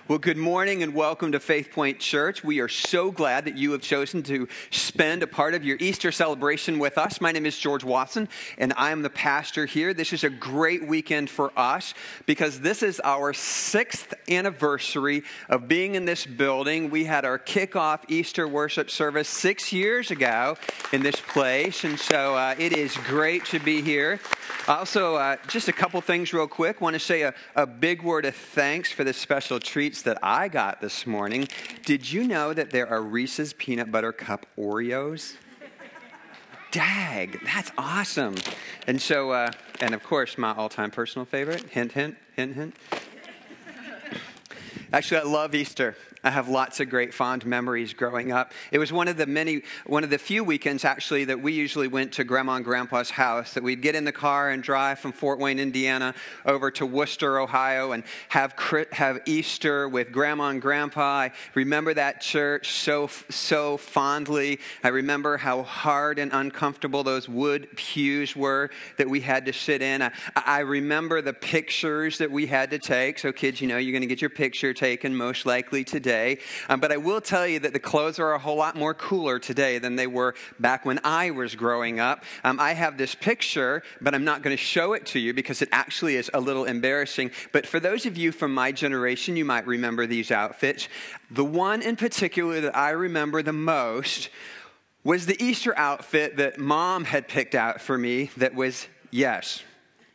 Well, good morning and welcome to Faith Point Church. We are so glad that you have chosen to spend a part of your Easter celebration with us. My name is George Watson, and I am the pastor here. This is a great weekend for us because this is our 6th anniversary of being in this building. We had our kickoff Easter worship service 6 years ago in this place, and so it is great to be here. Also, just a couple things real quick. I want to say a big word of thanks for the special treats that I got this morning. Did you know that there are Reese's Peanut Butter Cup Oreos? Dag, that's awesome. And so, and of course, my all-time personal favorite, hint, hint, hint, hint. Actually, I love Easter. I have lots of great fond memories growing up. It was one of the few weekends actually that we usually went to Grandma and Grandpa's house, that we'd get in the car and drive from Fort Wayne, Indiana over to Worcester, Ohio, and have Easter with Grandma and Grandpa. I remember that church so fondly. I remember how hard and uncomfortable those wood pews were that we had to sit in. I remember the pictures that we had to take. So kids, you know, you're going to get your picture taken most likely today. But I will tell you that the clothes are a whole lot more cooler today than they were back when I was growing up. I have this picture, but I'm not going to show it to you because it actually is a little embarrassing. But for those of you from my generation, you might remember these outfits. The one in particular that I remember the most was the Easter outfit that Mom had picked out for me that was, yes,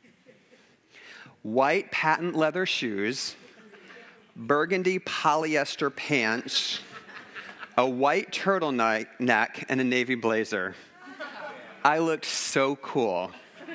white patent leather shoes, burgundy polyester pants, a white turtleneck, and a navy blazer. I looked so cool.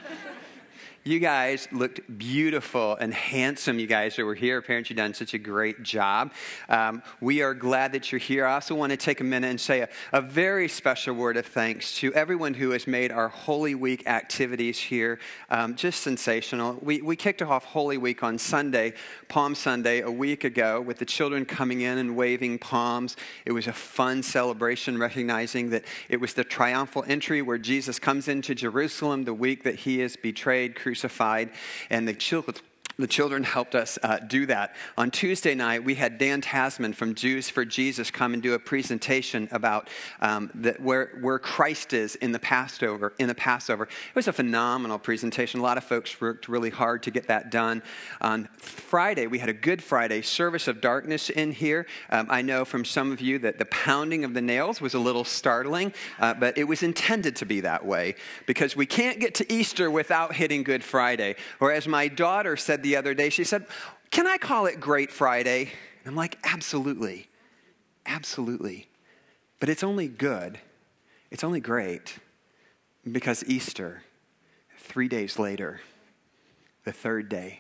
You guys looked beautiful and handsome, you guys that were here. Parents, you've done such a great job. We are glad that you're here. I also want to take a minute and say a very special word of thanks to everyone who has made our Holy Week activities here just sensational. We kicked off Holy Week on Sunday, Palm Sunday, a week ago with the children coming in and waving palms. It was a fun celebration, recognizing that it was the triumphal entry where Jesus comes into Jerusalem the week that he is betrayed, crucified, and the children helped us do that. On Tuesday night, we had Dan Tasman from Jews for Jesus come and do a presentation about where Christ is in the Passover. It was a phenomenal presentation. A lot of folks worked really hard to get that done. On Friday, we had a Good Friday service of darkness in here. I know from some of you that the pounding of the nails was a little startling, but it was intended to be that way because we can't get to Easter without hitting Good Friday. Or as my daughter said the other day, she said, "Can I call it Great Friday?" And I'm like, absolutely. Absolutely. But it's only good. It's only great because Easter, 3 days later, the third day.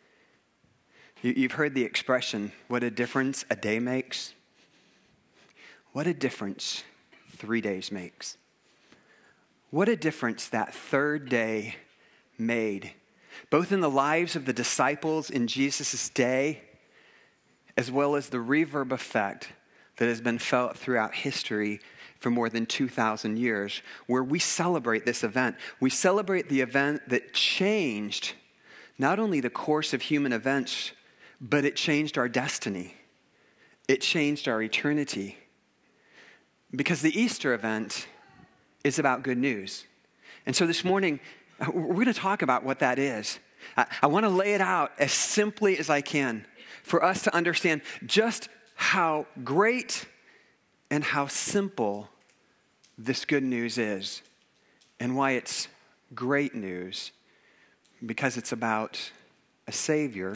You've heard the expression, what a difference a day makes. What a difference 3 days makes. What a difference that third day made, both in the lives of the disciples in Jesus' day, as well as the reverb effect that has been felt throughout history for more than 2,000 years, where we celebrate this event. We celebrate the event that changed not only the course of human events, but it changed our destiny. It changed our eternity. Because the Easter event is about good news. And so this morning, we're going to talk about what that is. I want to lay it out as simply as I can for us to understand just how great and how simple this good news is and why it's great news, because it's about a Savior.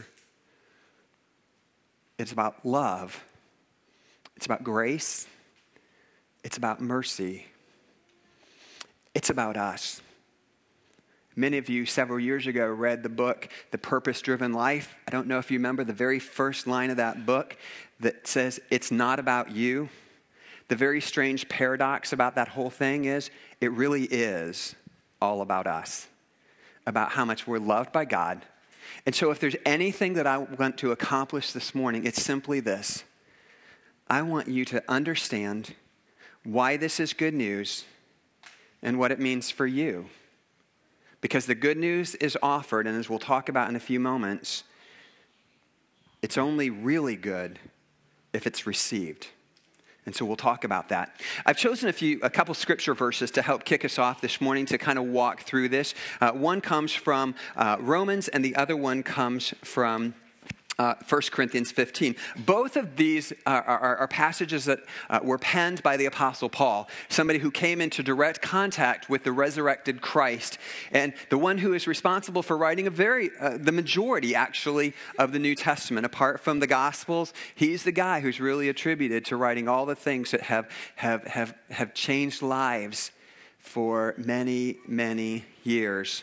It's about love. It's about grace. It's about mercy. It's about us. Many of you several years ago read the book, The Purpose-Driven Life. I don't know if you remember the very first line of that book that says, it's not about you. The very strange paradox about that whole thing is, it really is all about us, about how much we're loved by God. And so if there's anything that I want to accomplish this morning, it's simply this. I want you to understand why this is good news and what it means for you. Because the good news is offered, and as we'll talk about in a few moments, It's only really good if it's received. And so we'll talk about that. I've chosen a couple scripture verses to help kick us off this morning to kind of walk through this. One comes from Romans, and the other one comes from 1 Corinthians 15. Both of these are passages that were penned by the Apostle Paul, somebody who came into direct contact with the resurrected Christ, and the one who is responsible for writing the majority, actually, of the New Testament. Apart from the Gospels, he's the guy who's really attributed to writing all the things that have changed lives for many, many years.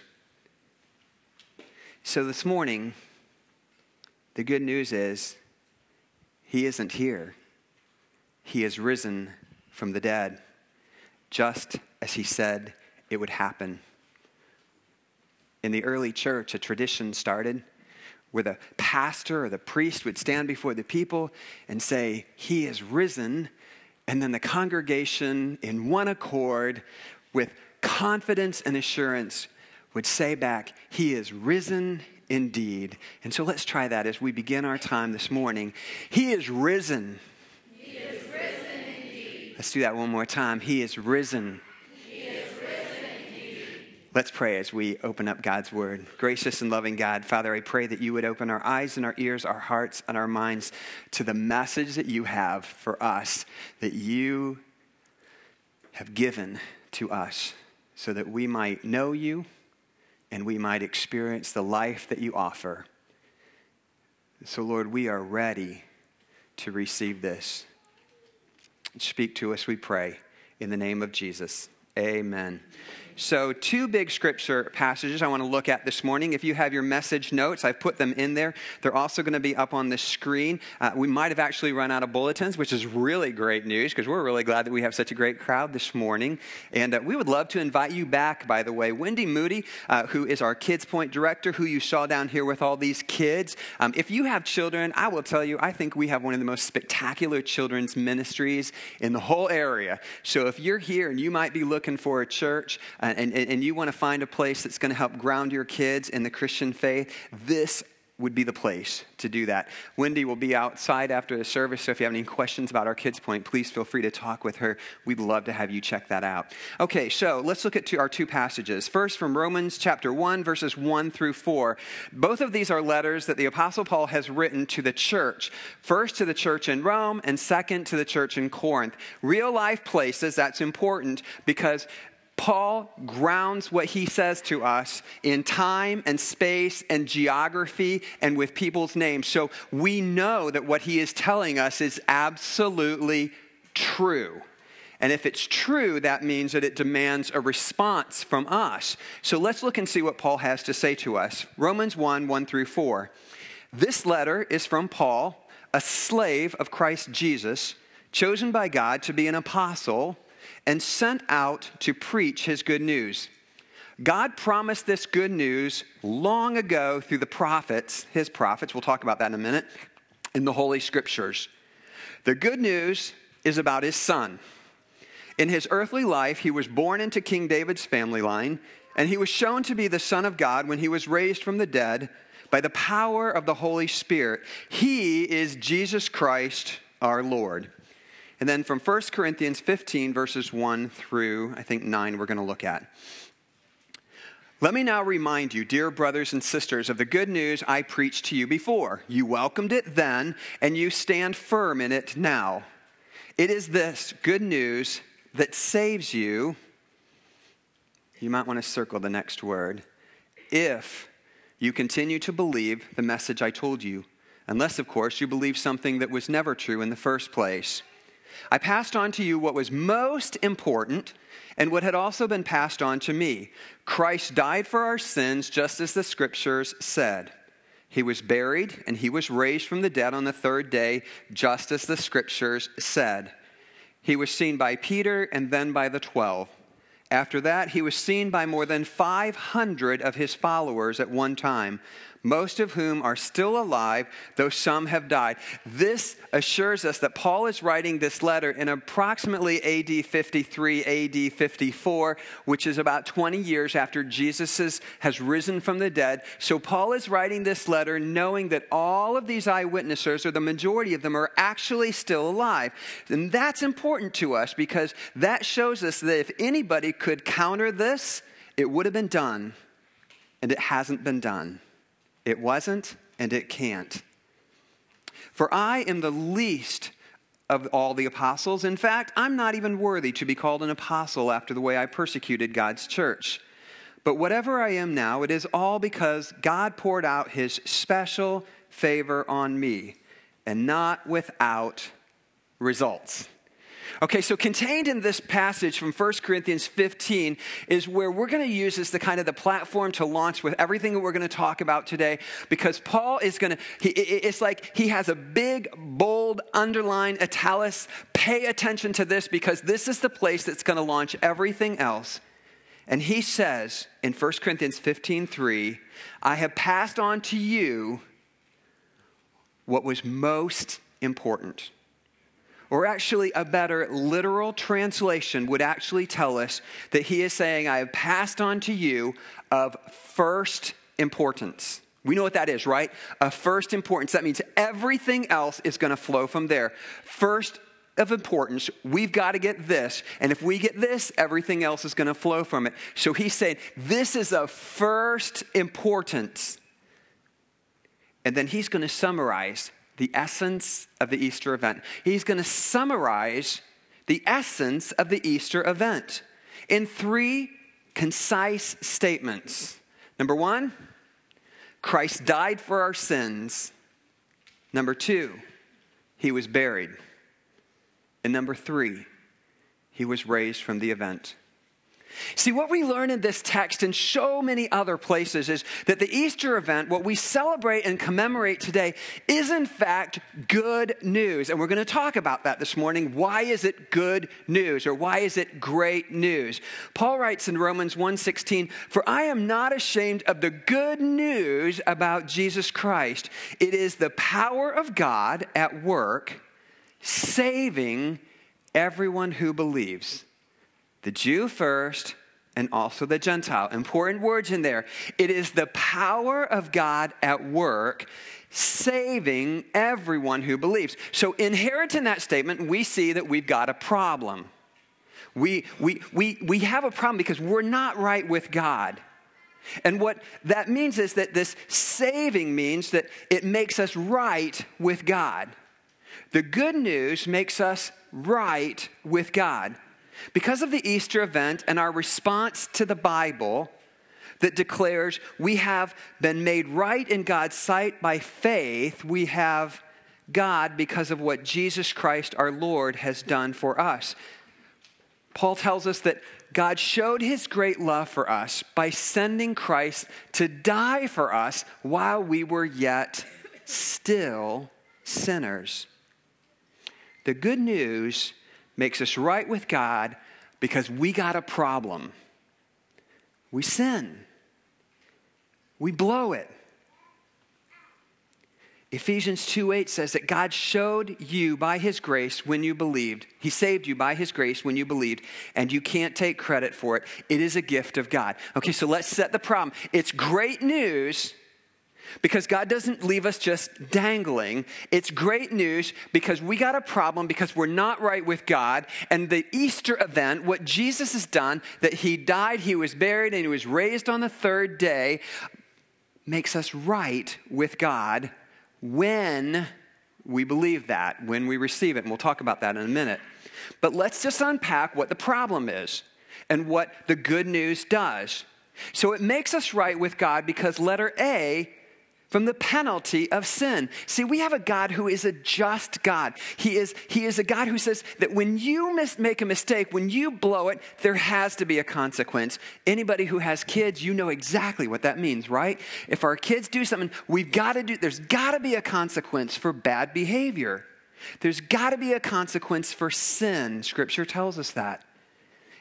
So this morning, the good news is, he isn't here. He is risen from the dead, just as he said it would happen. In the early church, a tradition started where the pastor or the priest would stand before the people and say, he is risen, and then the congregation, in one accord, with confidence and assurance, would say back, he is risen indeed. And so let's try that as we begin our time this morning. He is risen. He is risen indeed. Let's do that one more time. He is risen. He is risen indeed. Let's pray as we open up God's word. Gracious and loving God, Father, I pray that you would open our eyes and our ears, our hearts and our minds to the message that you have for us, that you have given to us, so that we might know you and we might experience the life that you offer. So, Lord, we are ready to receive this. Speak to us, we pray, in the name of Jesus. Amen. So 2 big scripture passages I want to look at this morning. If you have your message notes, I've put them in there. They're also going to be up on the screen. We might have actually run out of bulletins, which is really great news because we're really glad that we have such a great crowd this morning. And we would love to invite you back, by the way. Wendy Moody, who is our Kids Point director, who you saw down here with all these kids. If you have children, I will tell you, I think we have one of the most spectacular children's ministries in the whole area. So if you're here and you might be looking for a church, and you want to find a place that's going to help ground your kids in the Christian faith, this would be the place to do that. Wendy will be outside after the service, so if you have any questions about our Kids Point, please feel free to talk with her. We'd love to have you check that out. Okay, so let's look at our 2 passages. First, from Romans chapter 1, verses 1 through 4. Both of these are letters that the Apostle Paul has written to the church. First to the church in Rome, and second to the church in Corinth. Real life places, that's important because Paul grounds what he says to us in time and space and geography and with people's names. So we know that what he is telling us is absolutely true. And if it's true, that means that it demands a response from us. So let's look and see what Paul has to say to us. Romans 1, 1 through 4. This letter is from Paul, a slave of Christ Jesus, chosen by God to be an apostle and sent out to preach his good news. God promised this good news long ago through the prophets, his prophets, we'll talk about that in a minute, in the Holy Scriptures. The good news is about his son. In his earthly life, he was born into King David's family line, and he was shown to be the Son of God when he was raised from the dead by the power of the Holy Spirit. He is Jesus Christ, our Lord. And then from 1 Corinthians 15, verses 1 through, 9, we're going to look at. Let me now remind you, dear brothers and sisters, of the good news I preached to you before. You welcomed it then, and you stand firm in it now. It is this good news that saves you. You might want to circle the next word. If you continue to believe the message I told you, unless, of course, you believe something that was never true in the first place. I passed on to you what was most important and what had also been passed on to me. Christ died for our sins, just as the Scriptures said. He was buried, and he was raised from the dead on the 3rd day, just as the Scriptures said. He was seen by Peter and then by the 12. After that, he was seen by more than 500 of his followers at one time, most of whom are still alive, though some have died. This assures us that Paul is writing this letter in approximately AD 53, AD 54, which is about 20 years after Jesus has risen from the dead. So Paul is writing this letter knowing that all of these eyewitnesses, or the majority of them, are actually still alive. And that's important to us because that shows us that if anybody could counter this, it would have been done. And it hasn't been done. It wasn't, and it can't. For I am the least of all the apostles. In fact, I'm not even worthy to be called an apostle after the way I persecuted God's church. But whatever I am now, it is all because God poured out his special favor on me, and not without results. Okay, so contained in this passage from 1 Corinthians 15 is where we're going to use as the kind of the platform to launch with everything that we're going to talk about today, because Paul is going to, it's like he has a big, bold, underline, italics. Pay attention to this because this is the place that's going to launch everything else. And he says in 1 Corinthians 15:3, I have passed on to you what was most important. Or actually, a better literal translation would actually tell us that he is saying, I have passed on to you of first importance. We know what that is, right? Of first importance. That means everything else is going to flow from there. First of importance, we've got to get this. And if we get this, everything else is going to flow from it. So he's saying, this is of first importance. And then he's going to summarize the essence of the Easter event. He's going to summarize the essence of the Easter event in 3 concise statements. Number 1, Christ died for our sins. Number 2, he was buried. And number 3, he was raised from the event. See, what we learn in this text and so many other places is that the Easter event, what we celebrate and commemorate today, is in fact good news. And we're going to talk about that this morning. Why is it good news, or why is it great news? Paul writes in Romans 1:16, for I am not ashamed of the good news about Jesus Christ. It is the power of God at work, saving everyone who believes. The Jew first, and also the Gentile. Important words in there. It is the power of God at work, saving everyone who believes. So inherent in that statement, we see that we've got a problem. We have a problem because we're not right with God. And what that means is that this saving means that it makes us right with God. The good news makes us right with God. Because of the Easter event and our response to the Bible that declares we have been made right in God's sight by faith, we have God because of what Jesus Christ our Lord has done for us. Paul tells us that God showed his great love for us by sending Christ to die for us while we were yet still sinners. The good news makes us right with God because we got a problem. We sin. We blow it. Ephesians 2:8 says that God showed you by his grace when you believed. He saved you by his grace when you believed, and you can't take credit for it. It is a gift of God. Okay, so let's set the problem. It's great news because God doesn't leave us just dangling. It's great news because we got a problem because we're not right with God. And the Easter event, what Jesus has done, that he died, he was buried, and he was raised on the 3rd day, makes us right with God when we believe that, when we receive it. And we'll talk about that in a minute. But let's just unpack what the problem is and what the good news does. So it makes us right with God because letter A, from the penalty of sin. See, we have a God who is a just God. He is a God who says that when you make a mistake, when you blow it, there has to be a consequence. Anybody who has kids, you know exactly what that means, right? If our kids do something, there's got to be a consequence for bad behavior. There's got to be a consequence for sin. Scripture tells us that.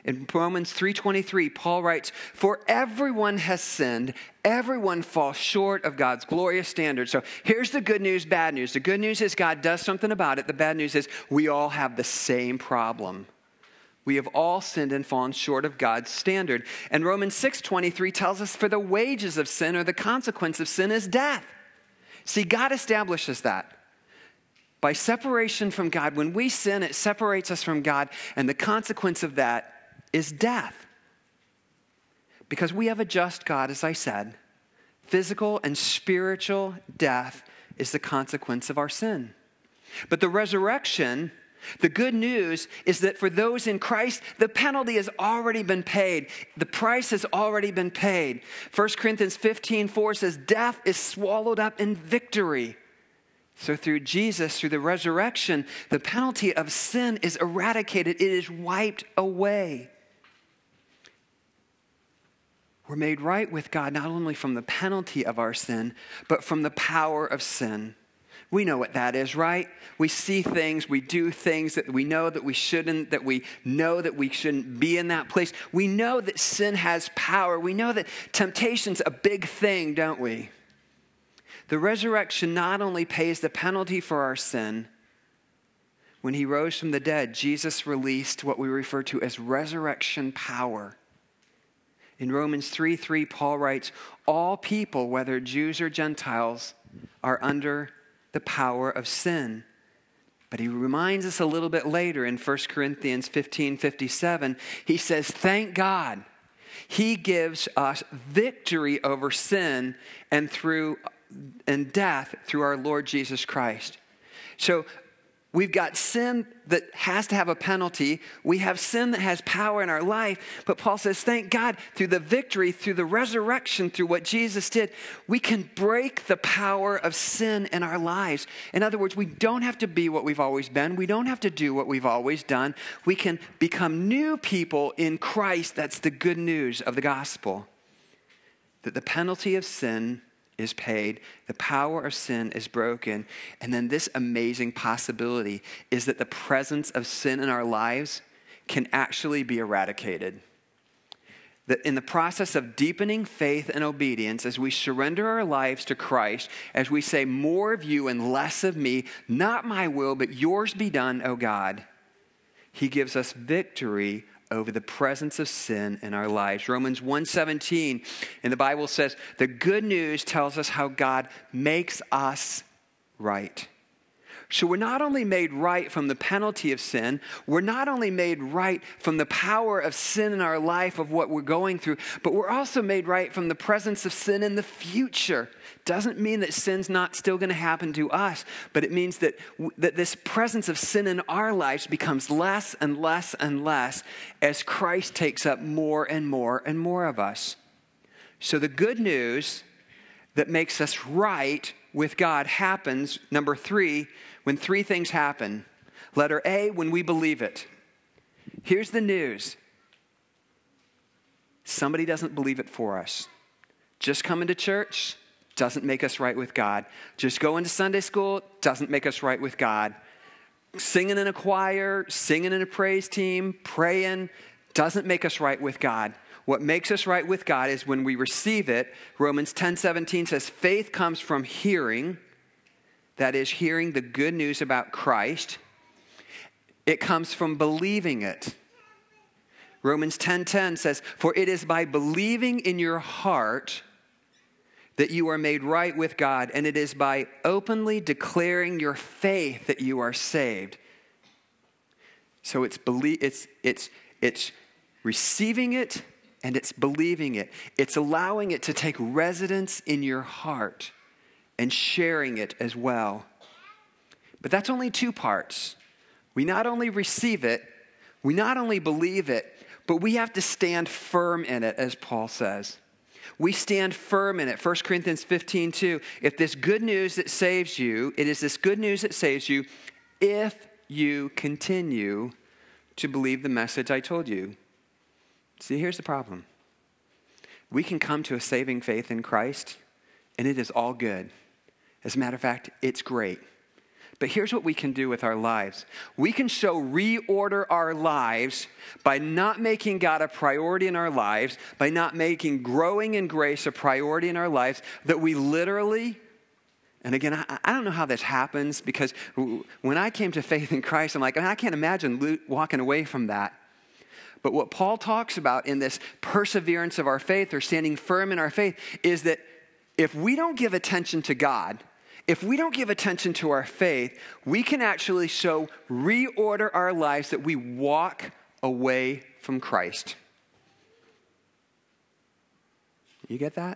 In Romans 3:23, Paul writes, "For everyone has sinned, everyone falls short of God's glorious standard." So here's the good news, bad news. The good news is God does something about it. The bad news is we all have the same problem. We have all sinned and fallen short of God's standard. And Romans 6:23 tells us, "For the wages of sin, or the consequence of sin, is death." See, God establishes that. By separation from God, when we sin, it separates us from God, and the consequence of that is death. Because we have a just God, as I said, physical and spiritual death is the consequence of our sin. But the resurrection, the good news, is that for those in Christ, the penalty has already been paid. The price has already been paid. 1 Corinthians 15:4 says, "Death is swallowed up in victory." So through Jesus, through the resurrection, the penalty of sin is eradicated. It is wiped away. We're made right with God not only from the penalty of our sin, but from the power of sin. We know what that is, right? We see things, we do things that we know that we shouldn't, that we know that we shouldn't be in that place. We know that sin has power. We know that temptation's a big thing, don't we? The resurrection not only pays the penalty for our sin. When he rose from the dead, Jesus released what we refer to as resurrection power. In Romans 3:3, Paul writes, "All people, whether Jews or Gentiles, are under the power of sin." But he reminds us a little bit later in 1 Corinthians 15:57, he says, "Thank God, he gives us victory over sin and death through our Lord Jesus Christ." So we've got sin that has to have a penalty. We have sin that has power in our life. But Paul says, thank God, through the victory, through the resurrection, through what Jesus did, we can break the power of sin in our lives. In other words, we don't have to be what we've always been. We don't have to do what we've always done. We can become new people in Christ. That's the good news of the gospel. That the penalty of sin is paid, the power of sin is broken, and then this amazing possibility is that the presence of sin in our lives can actually be eradicated. That in the process of deepening faith and obedience, as we surrender our lives to Christ, as we say, "More of you and less of me, not my will, but yours be done, O God," he gives us victory over the presence of sin in our lives. Romans 1:17 in the Bible says, the good news tells us how God makes us right. So we're not only made right from the penalty of sin, we're not only made right from the power of sin in our life of what we're going through, but we're also made right from the presence of sin in the future. Doesn't mean that sin's not still going to happen to us, but it means that this presence of sin in our lives becomes less and less and less as Christ takes up more and more and more of us. So the good news that makes us right with God happens, number 3, when 3 things happen. Letter A, when we believe it. Here's the news. Somebody doesn't believe it for us. Just coming to church doesn't make us right with God. Just going to Sunday school doesn't make us right with God. Singing in a choir, singing in a praise team, praying doesn't make us right with God. What makes us right with God is when we receive it. Romans 10:17 says, faith comes from hearing. That is, hearing the good news about Christ. It comes from believing it. Romans 10:10 says, for it is by believing in your heart that you are made right with God, and it is by openly declaring your faith that you are saved. So it's receiving it and it's believing it. It's allowing it to take residence in your heart and sharing it as well. But that's only 2 parts. We not only receive it, we not only believe it, but we have to stand firm in it, as Paul says. We stand firm in it. 1 Corinthians 15:2. If this good news that saves you, it is this good news that saves you if you continue to believe the message I told you. See, here's the problem. We can come to a saving faith in Christ, and it is all good. As a matter of fact, it's great. But here's what we can do with our lives. We can reorder our lives by not making God a priority in our lives, by not making growing in grace a priority in our lives, that we literally, and again, I don't know how this happens, because when I came to faith in Christ, I'm like, I can't imagine walking away from that. But what Paul talks about in this perseverance of our faith, or standing firm in our faith, is that if we don't give attention to God, if we don't give attention to our faith, we can actually reorder our lives that we walk away from Christ. You get that?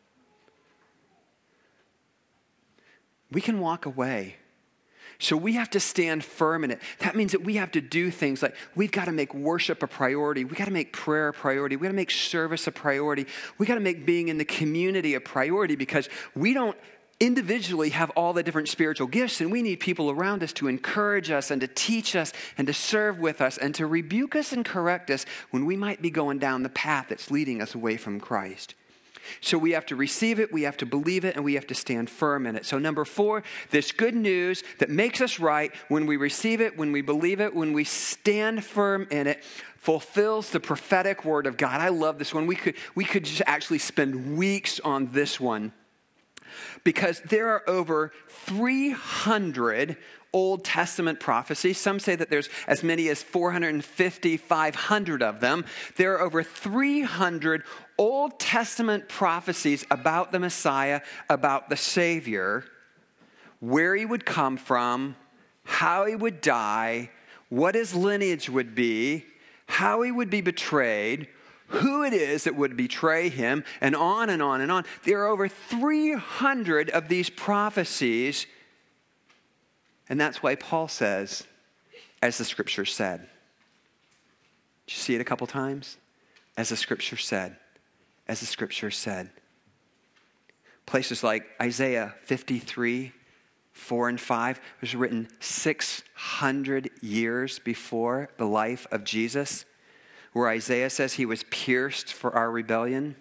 We can walk away. So we have to stand firm in it. That means that we have to do things like we've got to make worship a priority. We've got to make prayer a priority. We've got to make service a priority. We've got to make being in the community a priority, because we don't individually have all the different spiritual gifts, and we need people around us to encourage us and to teach us and to serve with us and to rebuke us and correct us when we might be going down the path that's leading us away from Christ. So we have to receive it, we have to believe it, and we have to stand firm in it. So number 4, this good news that makes us right, when we receive it, when we believe it, when we stand firm in it, fulfills the prophetic word of God. I love this one. We could just actually spend weeks on this one, because there are over 300 Old Testament prophecies. Some say that there's as many as 450, 500 of them. There are over 300 Old Testament prophecies about the Messiah, about the Savior, where he would come from, how he would die, what his lineage would be, how he would be betrayed, who it is that would betray him, and on and on and on. There are over 300 of these prophecies. And that's why Paul says, as the scripture said. Did you see it a couple times? As the scripture said. As the scripture said. Places like Isaiah 53, 4 and 5 was written 600 years before the life of Jesus, where Isaiah says he was pierced for our rebellion,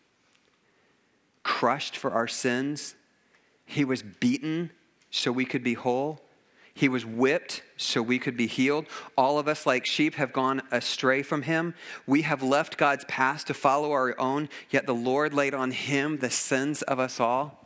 crushed for our sins. He was beaten so we could be whole. He was whipped so we could be healed. All of us, like sheep, have gone astray from him. We have left God's path to follow our own, yet the Lord laid on him the sins of us all.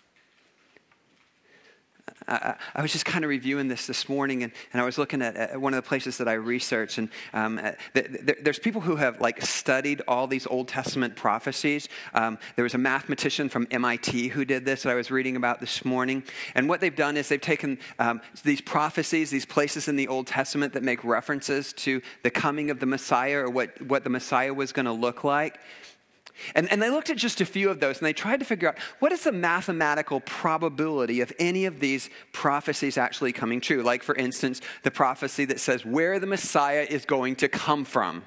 I was just kind of reviewing this morning, and I was looking at one of the places that I researched, and there's people who have studied all these Old Testament prophecies. There was a mathematician from MIT who did this that I was reading about this morning, and what they've done is they've taken these prophecies, these places in the Old Testament that make references to the coming of the Messiah, or what the Messiah was going to look like. And they looked at just a few of those, and they tried to figure out what is the mathematical probability of any of these prophecies actually coming true. Like, for instance, the prophecy that says where the Messiah is going to come from.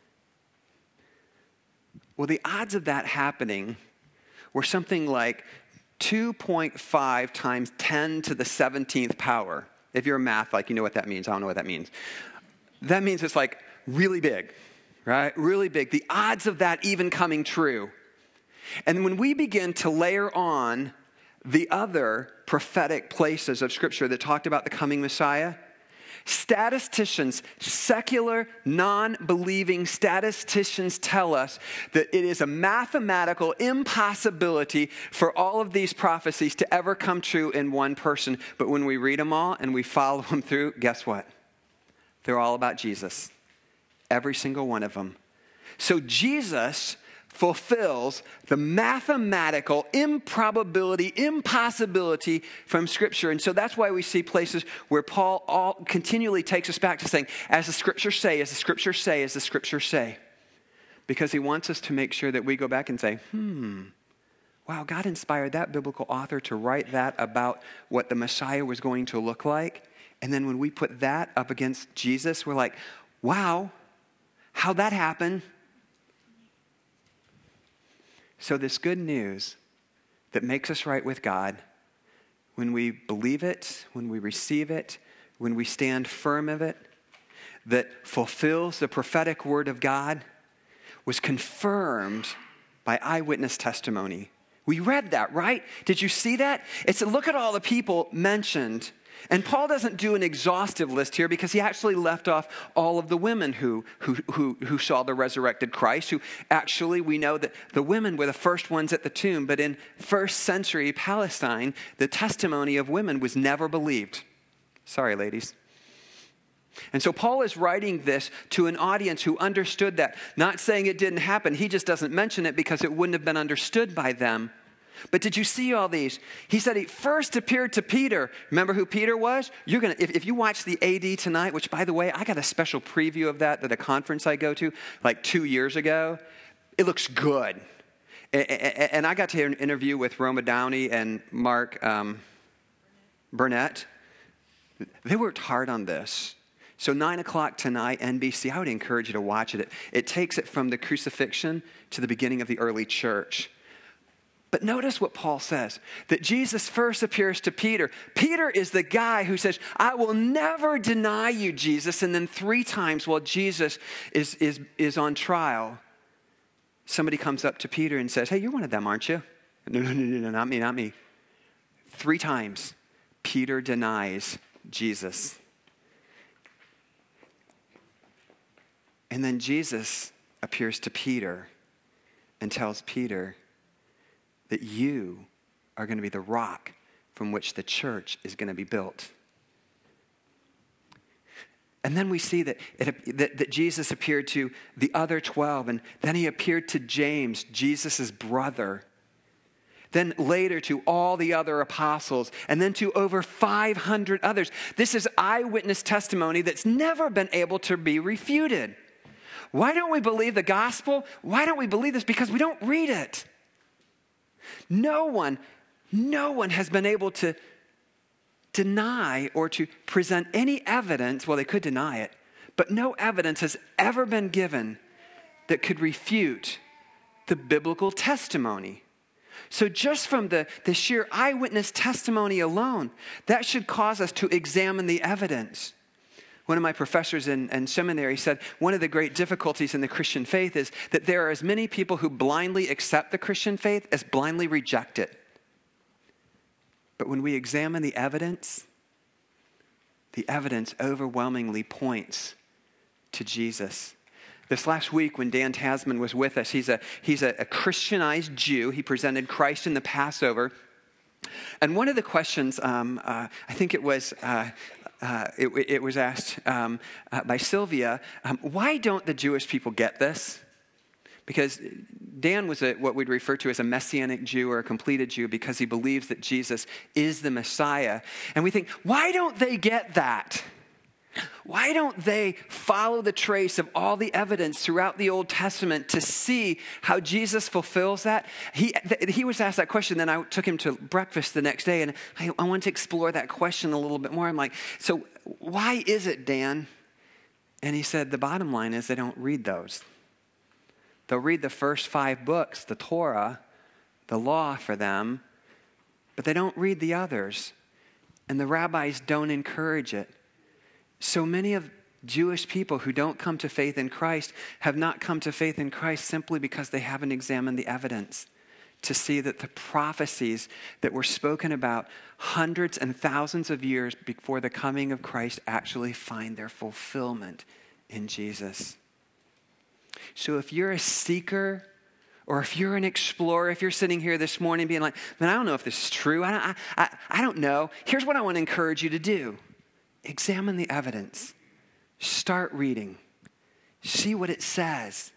Well, the odds of that happening were something like 2.5 times 10 to the 17th power. If you're a math, you know what that means. I don't know what that means. That means it's really big. Right? Really big. The odds of that even coming true. And when we begin to layer on the other prophetic places of Scripture that talked about the coming Messiah, statisticians, secular, non-believing statisticians tell us that it is a mathematical impossibility for all of these prophecies to ever come true in one person. But when we read them all and we follow them through, guess what? They're all about Jesus. Every single one of them. So Jesus fulfills the mathematical impossibility from Scripture. And so that's why we see places where Paul continually takes us back to saying, as the Scriptures say, as the Scriptures say, as the Scriptures say. Because he wants us to make sure that we go back and say, wow, God inspired that biblical author to write that about what the Messiah was going to look like. And then when we put that up against Jesus, we're like, wow, how'd that happen? So this good news that makes us right with God, when we believe it, when we receive it, when we stand firm of it, that fulfills the prophetic word of God, was confirmed by eyewitness testimony, We read that, right? Did you see that? It's a look at all the people mentioned. And Paul doesn't do an exhaustive list here because he actually left off all of the women who saw the resurrected Christ, who actually, we know that the women were the first ones at the tomb, but in first century Palestine, the testimony of women was never believed. Sorry, ladies. And so Paul is writing this to an audience who understood that, not saying it didn't happen. He just doesn't mention it because it wouldn't have been understood by them. But did you see all these? He said he first appeared to Peter. Remember who Peter was? You're gonna, if you watch the AD tonight, which by the way, I got a special preview of that at a conference I go to like 2 years ago. It looks good. And I got to hear an interview with Roma Downey and Mark Burnett. They worked hard on this. So 9 o'clock tonight, NBC, I would encourage you to watch it. It takes it from the crucifixion to the beginning of the early church. But notice what Paul says, that Jesus first appears to Peter. Peter is the guy who says, I will never deny you, Jesus. And then 3 times while Jesus is on trial, somebody comes up to Peter and says, hey, you're one of them, aren't you? No, not me. 3 times, Peter denies Jesus. And then Jesus appears to Peter and tells Peter that you are going to be the rock from which the church is going to be built. And then we see that Jesus appeared to the other 12, and then he appeared to James, Jesus' brother. Then later to all the other apostles, and then to over 500 others. This is eyewitness testimony that's never been able to be refuted. Why don't we believe the gospel? Why don't we believe this? Because we don't read it. No one has been able to deny or to present any evidence. Well, they could deny it, but no evidence has ever been given that could refute the biblical testimony. So just from the sheer eyewitness testimony alone, that should cause us to examine the evidence. One of my professors in seminary said, one of the great difficulties in the Christian faith is that there are as many people who blindly accept the Christian faith as blindly reject it. But when we examine the evidence overwhelmingly points to Jesus. This last week when Dan Tasman was with us, he's a Christianized Jew. He presented Christ in the Passover. And one of the questions, I think it was asked by Sylvia, why don't the Jewish people get this? Because Dan was what we'd refer to as a Messianic Jew or a completed Jew because he believes that Jesus is the Messiah. And we think, why don't they get that? Why don't they follow the trace of all the evidence throughout the Old Testament to see how Jesus fulfills that? He was asked that question, then I took him to breakfast the next day, and I wanted to explore that question a little bit more. I'm like, so why is it, Dan? And he said, the bottom line is they don't read those. They'll read the first 5 books, the Torah, the law for them, but they don't read the others. And the rabbis don't encourage it. So many of Jewish people who don't come to faith in Christ have not come to faith in Christ simply because they haven't examined the evidence to see that the prophecies that were spoken about hundreds and thousands of years before the coming of Christ actually find their fulfillment in Jesus. So if you're a seeker or if you're an explorer, if you're sitting here this morning being like, man, I don't know if this is true. I don't know. Here's what I want to encourage you to do. Examine the evidence. Start reading. See what it says.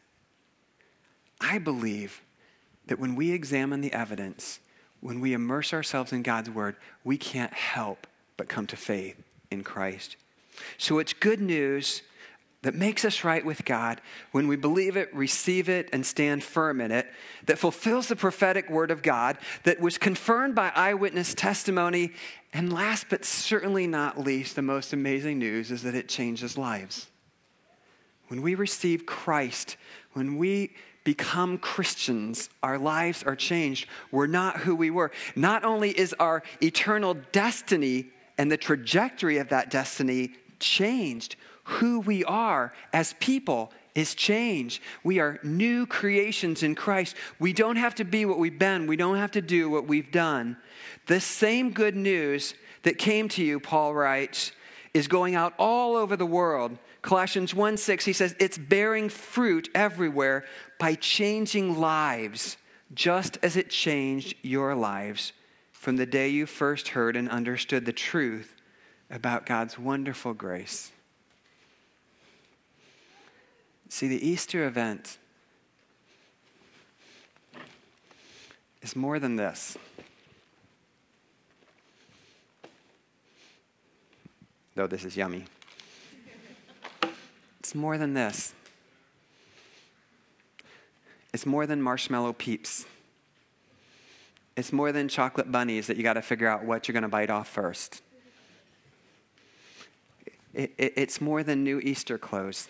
I believe that when we examine the evidence, when we immerse ourselves in God's word, we can't help but come to faith in Christ. So it's good news that makes us right with God when we believe it, receive it, and stand firm in it, that fulfills the prophetic word of God, that was confirmed by eyewitness testimony, and last but certainly not least, the most amazing news is that it changes lives. When we receive Christ, when we become Christians, our lives are changed. We're not who we were. Not only is our eternal destiny and the trajectory of that destiny changed, Who we are as people is changed. We are new creations in Christ. We don't have to be what we've been. We don't have to do what we've done. The same good news that came to you, Paul writes, is going out all over the world. Colossians 1:6, he says, it's bearing fruit everywhere by changing lives, just as it changed your lives from the day you first heard and understood the truth about God's wonderful grace. See, the Easter event is more than this. Though this is yummy. It's more than this. It's more than marshmallow peeps. It's more than chocolate bunnies that you got to figure out what you're going to bite off first. It's more than new Easter clothes.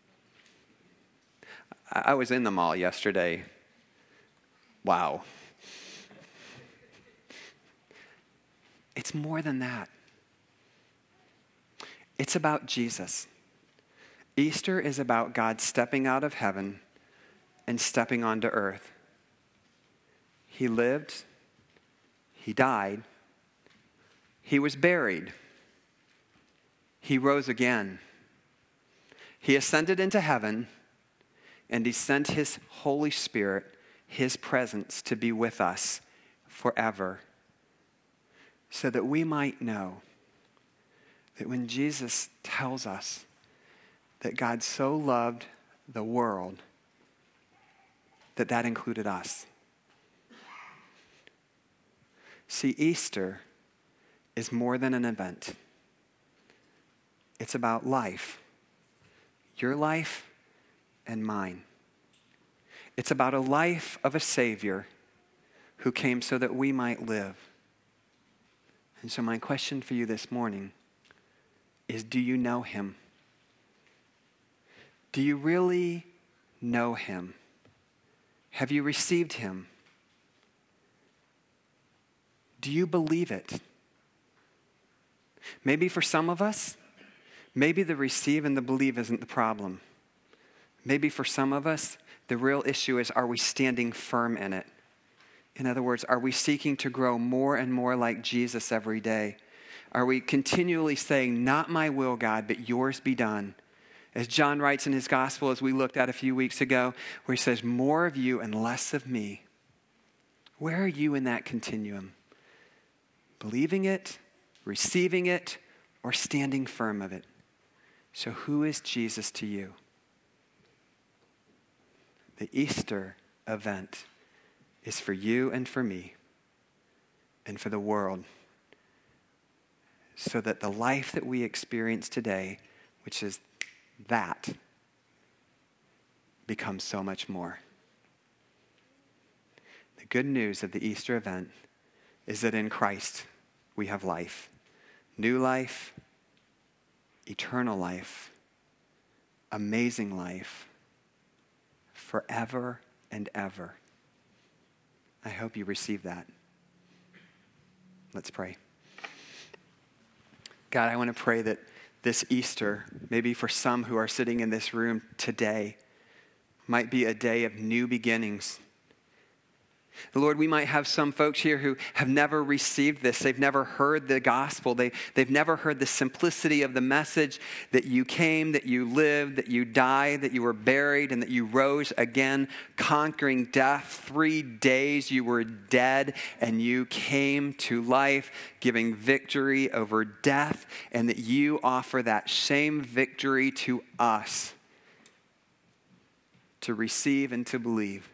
I was in the mall yesterday. Wow. It's more than that. It's about Jesus. Easter is about God stepping out of heaven and stepping onto earth. He lived, he died, he was buried, he rose again. He ascended into heaven, and he sent his Holy Spirit, his presence, to be with us forever, so that we might know that when Jesus tells us that God so loved the world, that included us. See, Easter is more than an event. It's about life. Your life and mine. It's about a life of a Savior who came so that we might live. And so my question for you this morning is, do you know him? Do you really know him? Have you received him? Do you believe it? Maybe for some of us, maybe the receive and the believe isn't the problem. Maybe for some of us, the real issue is, are we standing firm in it? In other words, are we seeking to grow more and more like Jesus every day? Are we continually saying, not my will, God, but yours be done? As John writes in his gospel, as we looked at a few weeks ago, where he says, more of you and less of me. Where are you in that continuum? Believing it, receiving it, or standing firm of it? So who is Jesus to you? The Easter event is for you and for me and for the world, so that the life that we experience today, which is that, becomes so much more. The good news of the Easter event is that in Christ we have life, new life, eternal life, amazing life, forever and ever. I hope you receive that. Let's pray. God, I want to pray that this Easter, maybe for some who are sitting in this room today, might be a day of new beginnings. Lord, we might have some folks here who have never received this. They've never heard the gospel. They've never heard the simplicity of the message that you came, that you lived, that you died, that you were buried, and that you rose again, conquering death. 3 days you were dead, and you came to life, giving victory over death, and that you offer that same victory to us to receive and to believe.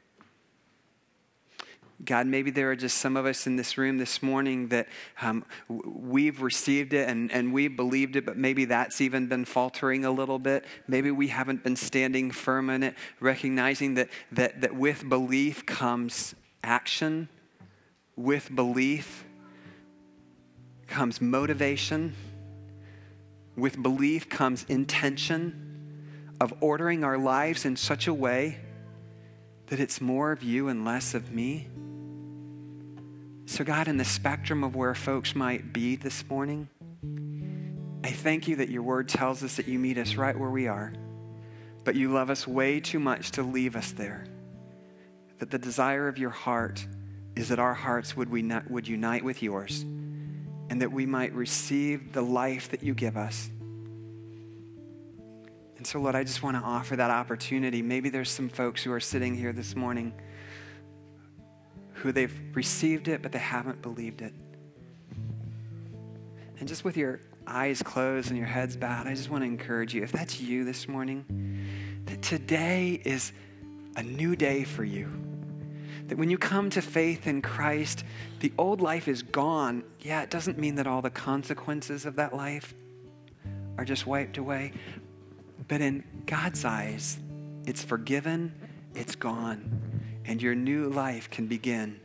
God, maybe there are just some of us in this room this morning that we've received it and we believed it, but maybe that's even been faltering a little bit. Maybe we haven't been standing firm in it, recognizing that with belief comes action. With belief comes motivation. With belief comes intention of ordering our lives in such a way that it's more of you and less of me. So God, in the spectrum of where folks might be this morning, I thank you that your word tells us that you meet us right where we are, but you love us way too much to leave us there. That the desire of your heart is that our hearts would unite with yours, and that we might receive the life that you give us. And so, Lord, I just want to offer that opportunity. Maybe there's some folks who are sitting here this morning who they've received it, but they haven't believed it. And just with your eyes closed and your heads bowed, I just want to encourage you, if that's you this morning, that today is a new day for you. That when you come to faith in Christ, the old life is gone. Yeah, it doesn't mean that all the consequences of that life are just wiped away. But in God's eyes, it's forgiven, it's gone, and your new life can begin.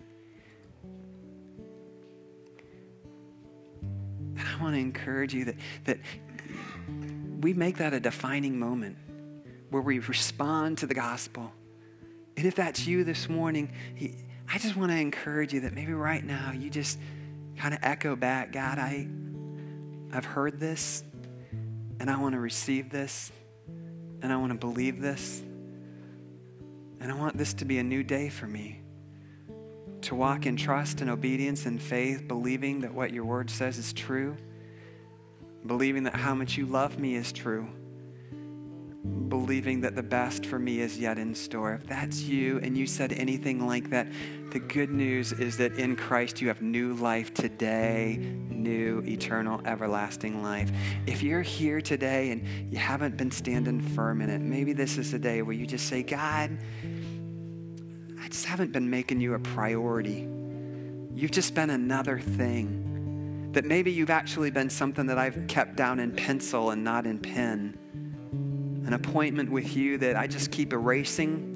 And I want to encourage you that we make that a defining moment where we respond to the gospel. And if that's you this morning, I just want to encourage you that maybe right now you just kind of echo back, God, I've heard this, and I want to receive this, and I want to believe this, and I want this to be a new day for me, to walk in trust and obedience and faith, believing that what your word says is true, believing that how much you love me is true, believing that the best for me is yet in store. If that's you and you said anything like that, the good news is that in Christ you have new life today, new, eternal, everlasting life. If you're here today and you haven't been standing firm in it, maybe this is a day where you just say, God, I just haven't been making you a priority. You've just been another thing. That maybe you've actually been something that I've kept down in pencil and not in pen. An appointment with you that I just keep erasing.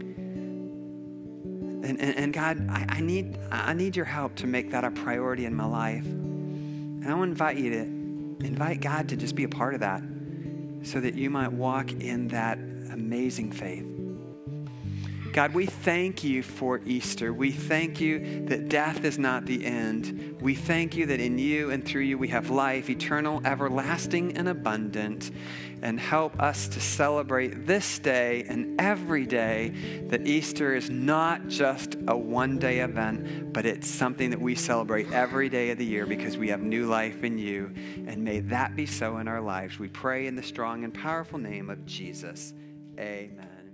And God, I need your help to make that a priority in my life. And I want to invite you to invite God to just be a part of that so that you might walk in that amazing faith. God, we thank you for Easter. We thank you that death is not the end. We thank you that in you and through you we have life, eternal, everlasting, and abundant. And help us to celebrate this day and every day that Easter is not just a one-day event, but it's something that we celebrate every day of the year because we have new life in you. And may that be so in our lives. We pray in the strong and powerful name of Jesus. Amen.